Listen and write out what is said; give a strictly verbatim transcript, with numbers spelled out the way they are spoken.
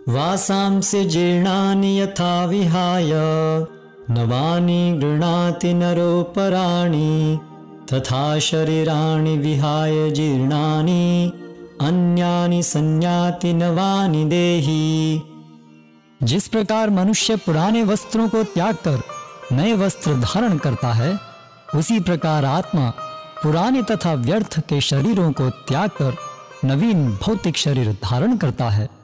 वासांसि जीर्णानि यथा विहाय नवानि गृह्णाति नरोपराणि तथा शरीराणि विहाय जीर्णानि अन्यानि संयाति नवानि देहि। जिस प्रकार मनुष्य पुराने वस्त्रों को त्याग कर नए वस्त्र धारण करता है, उसी प्रकार आत्मा पुराने तथा व्यर्थ के शरीरों को त्याग कर नवीन भौतिक शरीर धारण करता है।